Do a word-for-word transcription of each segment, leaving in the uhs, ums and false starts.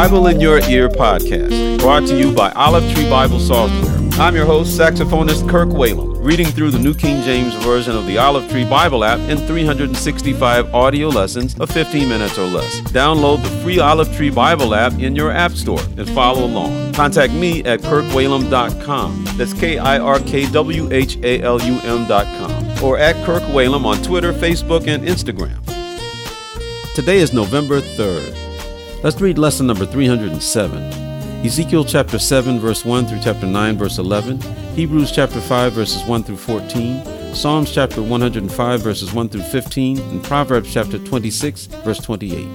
Bible in Your Ear podcast, brought to you by Olive Tree Bible Software. I'm your host, saxophonist Kirk Whalum, reading through the New King James Version of the Olive Tree Bible app in three hundred sixty-five audio lessons of fifteen minutes or less. Download the free Olive Tree Bible app in your app store and follow along. Contact me at kirk whalum dot com. That's K I R K W H A L U M dot com. Or at Kirk Whalum on Twitter, Facebook, and Instagram. Today is November third. Let's read lesson number three hundred seven. Ezekiel chapter seven, verse one through chapter nine, verse eleven. Hebrews chapter five, verses one through fourteen. Psalms chapter one hundred five, verses one through fifteen. And Proverbs chapter twenty-six, verse twenty-eight.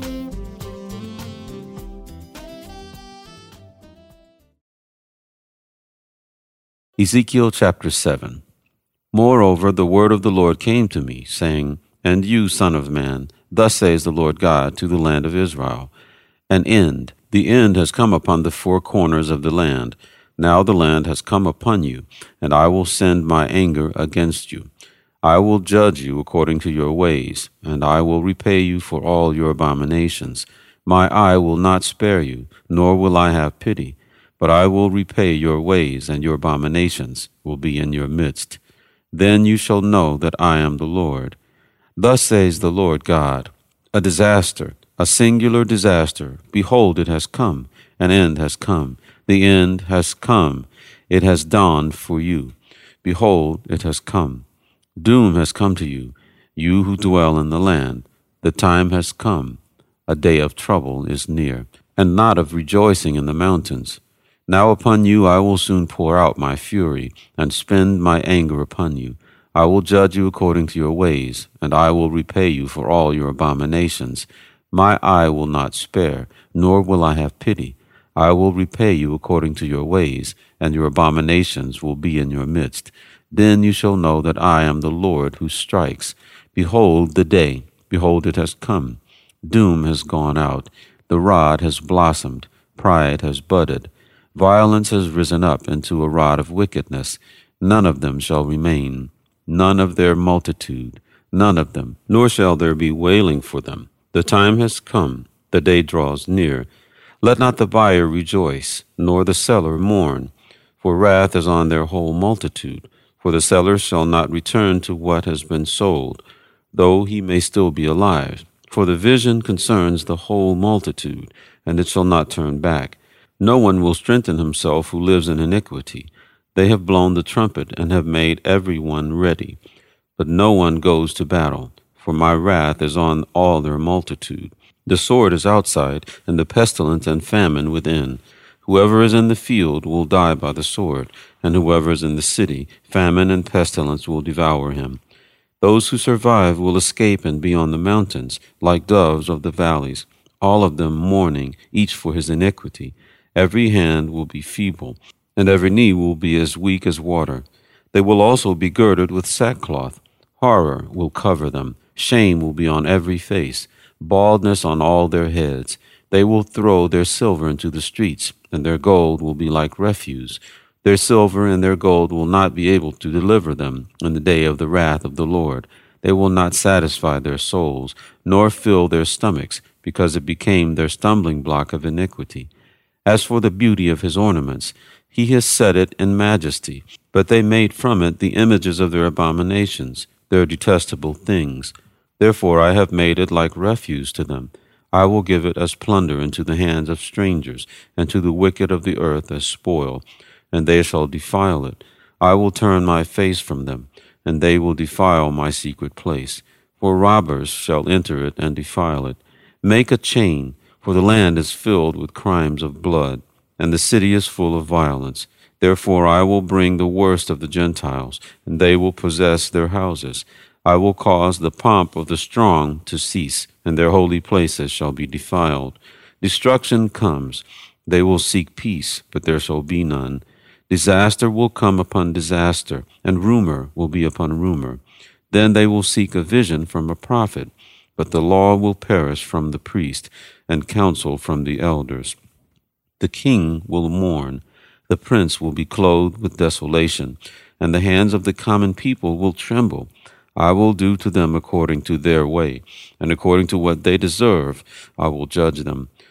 Ezekiel chapter seven. Moreover, the word of the Lord came to me, saying, And you, son of man, thus says the Lord God to the land of Israel, An end, the end has come upon the four corners of the land. Now the land has come upon you, and I will send my anger against you. I will judge you according to your ways, and I will repay you for all your abominations. My eye will not spare you, nor will I have pity, but I will repay your ways, and your abominations will be in your midst. Then you shall know that I am the Lord. Thus says the Lord God, a disaster, a singular disaster. Behold, it has come. An end has come. The end has come. It has dawned for you. Behold, it has come. Doom has come to you, you who dwell in the land. The time has come. A day of trouble is near, and not of rejoicing in the mountains. Now upon you I will soon pour out my fury, and spend my anger upon you. I will judge you according to your ways, and I will repay you for all your abominations. My eye will not spare, nor will I have pity. I will repay you according to your ways, and your abominations will be in your midst. Then you shall know that I am the Lord who strikes. Behold the day, behold it has come. Doom has gone out, the rod has blossomed, pride has budded. Violence has risen up into a rod of wickedness. None of them shall remain, none of their multitude, none of them, nor shall there be wailing for them. The time has come, the day draws near. Let not the buyer rejoice, nor the seller mourn, for wrath is on their whole multitude. For the seller shall not return to what has been sold, though he may still be alive. For the vision concerns the whole multitude, and it shall not turn back. No one will strengthen himself who lives in iniquity. They have blown the trumpet and have made every one ready. But no one goes to battle, for my wrath is on all their multitude. The sword is outside, and the pestilence and famine within. Whoever is in the field will die by the sword, and whoever is in the city, famine and pestilence will devour him. Those who survive will escape and be on the mountains, like doves of the valleys, all of them mourning, each for his iniquity. Every hand will be feeble, and every knee will be as weak as water. They will also be girded with sackcloth. Horror will cover them. Shame will be on every face, baldness on all their heads. They will throw their silver into the streets, and their gold will be like refuse. Their silver and their gold will not be able to deliver them in the day of the wrath of the Lord. They will not satisfy their souls, nor fill their stomachs, because it became their stumbling block of iniquity. As for the beauty of his ornaments, he has set it in majesty, but they made from it the images of their abominations, their detestable things. Therefore I have made it like refuse to them. I will give it as plunder into the hands of strangers, and to the wicked of the earth as spoil, and they shall defile it. I will turn my face from them, and they will defile my secret place. For robbers shall enter it and defile it. Make a chain, for the land is filled with crimes of blood, and the city is full of violence. Therefore I will bring the worst of the Gentiles, and they will possess their houses. I will cause the pomp of the strong to cease, and their holy places shall be defiled. Destruction comes. They will seek peace, but there shall be none. Disaster will come upon disaster, and rumor will be upon rumor. Then they will seek a vision from a prophet, but the law will perish from the priest, and counsel from the elders. The king will mourn. The prince will be clothed with desolation, and the hands of the common people will tremble. I will do to them according to their way, and according to what they deserve, I will judge them.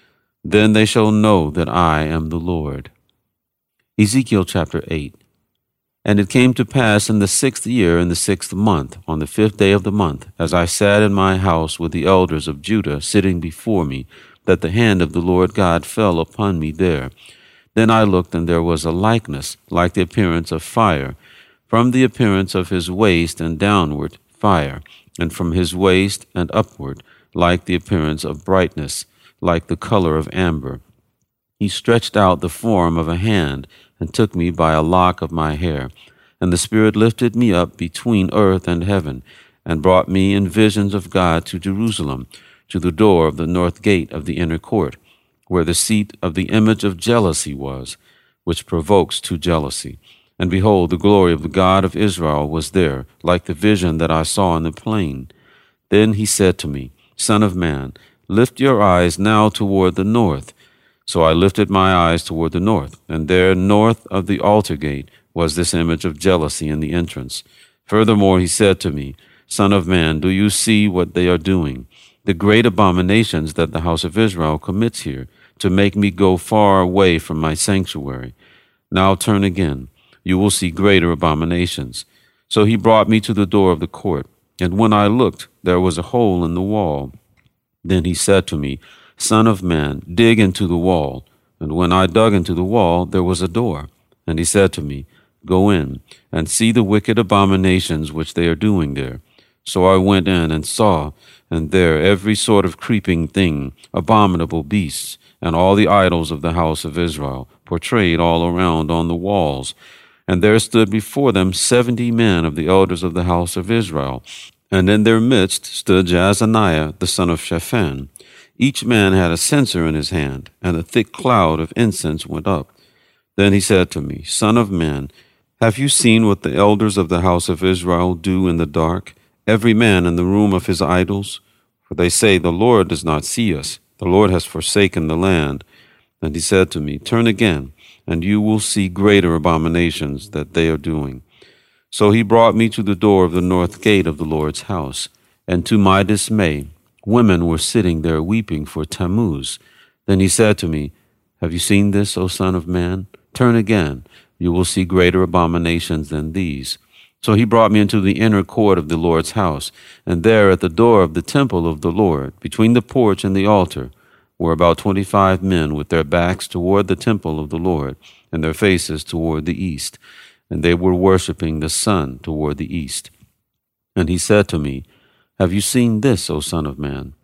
Then they shall know that I am the Lord. Ezekiel chapter eight. And it came to pass in the sixth year, in the sixth month, on the fifth day of the month, as I sat in my house with the elders of Judah sitting before me, that the hand of the Lord God fell upon me there. Then I looked, and there was a likeness, like the appearance of fire, from the appearance of his waist and downward, fire, and from his waist and upward, like the appearance of brightness, like the color of amber. He stretched out the form of a hand, and took me by a lock of my hair. And the Spirit lifted me up between earth and heaven, and brought me in visions of God to Jerusalem, to the door of the north gate of the inner court, where the seat of the image of jealousy was, which provokes to jealousy. And behold, the glory of the God of Israel was there, like the vision that I saw in the plain. Then he said to me, Son of man, lift your eyes now toward the north. So I lifted my eyes toward the north, and there north of the altar gate was this image of jealousy in the entrance. Furthermore he said to me, Son of man, do you see what they are doing, the great abominations that the house of Israel commits here, to make me go far away from my sanctuary? Now turn again, you will see greater abominations. So he brought me to the door of the court, and when I looked, there was a hole in the wall. Then he said to me, Son of man, dig into the wall. And when I dug into the wall, there was a door. And he said to me, Go in, and see the wicked abominations which they are doing there. So I went in and saw, and there every sort of creeping thing, abominable beasts, and all the idols of the house of Israel, portrayed all around on the walls. And there stood before them seventy men of the elders of the house of Israel. And in their midst stood Jaazaniah the son of Shaphan. Each man had a censer in his hand, and a thick cloud of incense went up. Then he said to me, Son of man, have you seen what the elders of the house of Israel do in the dark, every man in the room of his idols? For they say, The Lord does not see us, the Lord has forsaken the land. And he said to me, Turn again, and you will see greater abominations that they are doing. So he brought me to the door of the north gate of the Lord's house, and to my dismay, women were sitting there weeping for Tammuz. Then he said to me, Have you seen this, O son of man? Turn again, you will see greater abominations than these. So he brought me into the inner court of the Lord's house, and there at the door of the temple of the Lord, between the porch and the altar, were about twenty-five men with their backs toward the temple of the Lord, and their faces toward the east, and they were worshiping the sun toward the east. And he said to me, Have you seen this, O son of man?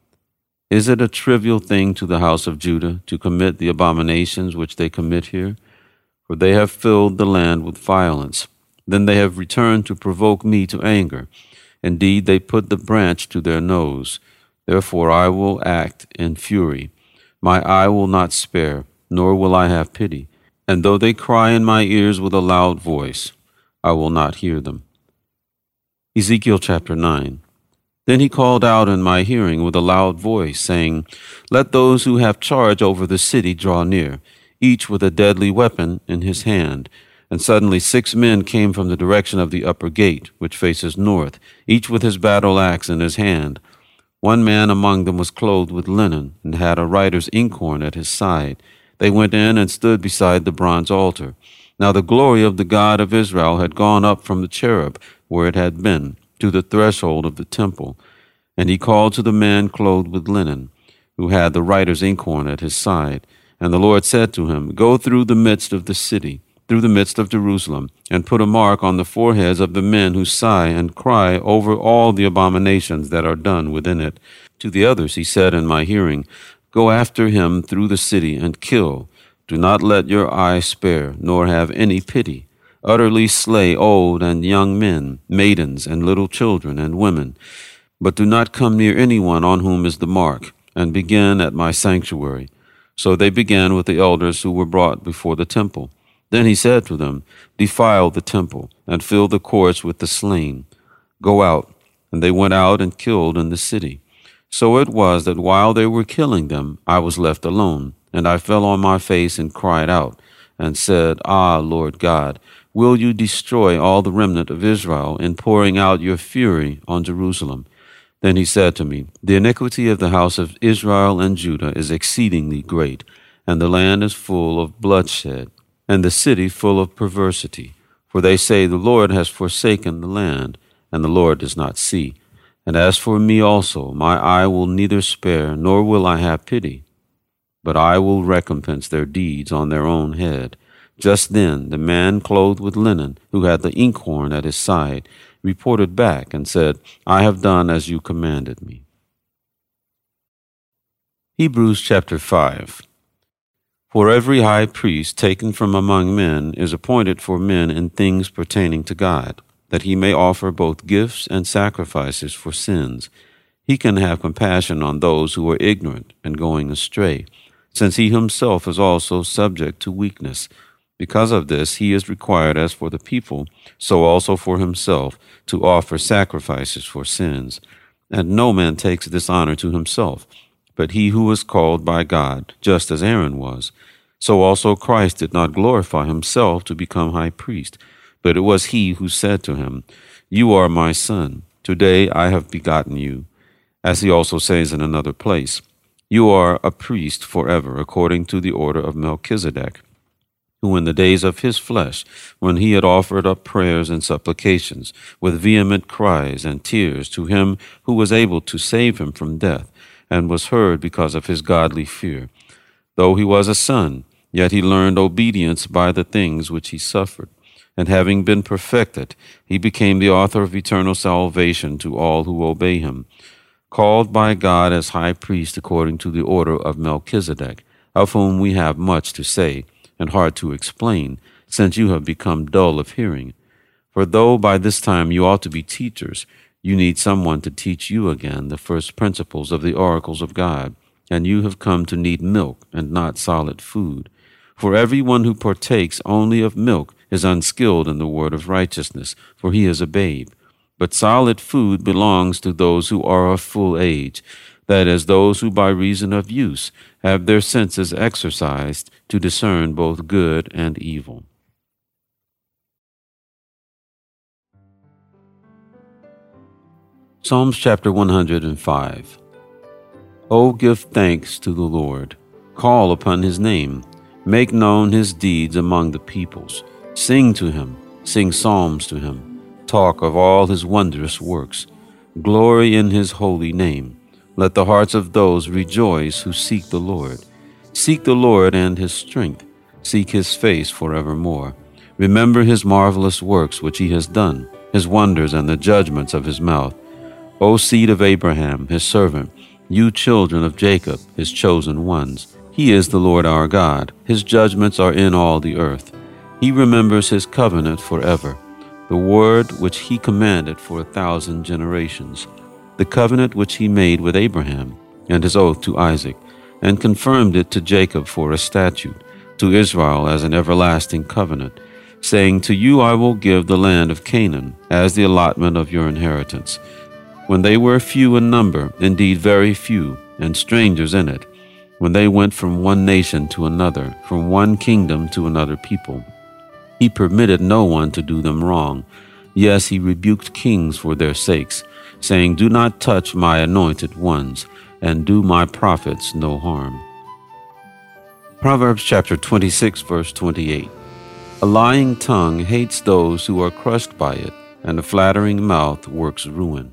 Is it a trivial thing to the house of Judah to commit the abominations which they commit here? For they have filled the land with violence. Then they have returned to provoke me to anger. Indeed, they put the branch to their nose. Therefore I will act in fury. My eye will not spare, nor will I have pity. And though they cry in my ears with a loud voice, I will not hear them. Ezekiel chapter nine. Then he called out in my hearing with a loud voice, saying, Let those who have charge over the city draw near, each with a deadly weapon in his hand. And suddenly six men came from the direction of the upper gate, which faces north, each with his battle axe in his hand. One man among them was clothed with linen, and had a writer's inkhorn at his side. They went in and stood beside the bronze altar. Now the glory of the God of Israel had gone up from the cherub, where it had been, to the threshold of the temple. And he called to the man clothed with linen, who had the writer's inkhorn at his side. And the Lord said to him, Go through the midst of the city, through the midst of Jerusalem, and put a mark on the foreheads of the men who sigh and cry over all the abominations that are done within it. To the others he said in my hearing, Go after him through the city and kill. Do not let your eye spare, nor have any pity. Utterly slay old and young men, maidens and little children and women. But do not come near anyone on whom is the mark, and begin at my sanctuary. So they began with the elders who were brought before the temple. Then he said to them, Defile the temple, and fill the courts with the slain. Go out. And they went out and killed in the city. So it was that while they were killing them, I was left alone, and I fell on my face and cried out, and said, Ah, Lord God, will you destroy all the remnant of Israel in pouring out your fury on Jerusalem? Then he said to me, The iniquity of the house of Israel and Judah is exceedingly great, and the land is full of bloodshed, and the city full of perversity. For they say, The Lord has forsaken the land, and the Lord does not see. And as for me also, my eye will neither spare, nor will I have pity. But I will recompense their deeds on their own head. Just then the man clothed with linen, who had the inkhorn at his side, reported back and said, I have done as you commanded me. Hebrews chapter five. For every high priest taken from among men is appointed for men in things pertaining to God, that he may offer both gifts and sacrifices for sins. He can have compassion on those who are ignorant and going astray, since he himself is also subject to weakness. Because of this, he is required, as for the people, so also for himself, to offer sacrifices for sins. And no man takes this honor to himself, but he who is called by God, just as Aaron was. So also Christ did not glorify himself to become high priest, but it was he who said to him, You are my son, today I have begotten you. As he also says in another place, You are a priest forever, according to the order of Melchizedek, who in the days of his flesh, when he had offered up prayers and supplications, with vehement cries and tears to him who was able to save him from death, and was heard because of his godly fear. Though he was a son, yet he learned obedience by the things which he suffered. And having been perfected, he became the author of eternal salvation to all who obey him, called by God as high priest according to the order of Melchizedek, of whom we have much to say, and hard to explain, since you have become dull of hearing. For though by this time you ought to be teachers, you need someone to teach you again the first principles of the oracles of God, and you have come to need milk and not solid food. For everyone who partakes only of milk is unskilled in the word of righteousness, for he is a babe. But solid food belongs to those who are of full age, that is, those who by reason of use have their senses exercised to discern both good and evil. Psalms chapter one hundred five. O give thanks to the Lord, call upon his name, make known his deeds among the peoples. Sing to him, sing psalms to him, talk of all his wondrous works. Glory in his holy name. Let the hearts of those rejoice who seek the Lord. Seek the Lord and his strength. Seek his face forevermore. Remember his marvelous works which he has done, his wonders and the judgments of his mouth. O seed of Abraham, his servant, you children of Jacob, his chosen ones. He is the Lord our God. His judgments are in all the earth. He remembers his covenant forever, the word which he commanded for a thousand generations, the covenant which he made with Abraham, and his oath to Isaac, and confirmed it to Jacob for a statute, to Israel as an everlasting covenant, saying, To you I will give the land of Canaan as the allotment of your inheritance. When they were few in number, indeed very few, and strangers in it, when they went from one nation to another, from one kingdom to another people, he permitted no one to do them wrong. Yes, he rebuked kings for their sakes, saying, Do not touch my anointed ones, and do my prophets no harm. Proverbs chapter twenty-six, verse twenty-eight. A lying tongue hates those who are crushed by it, and a flattering mouth works ruin.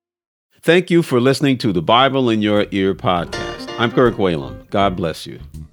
Thank you for listening to the Bible in Your Ear podcast. I'm Kirk Whalum. God bless you.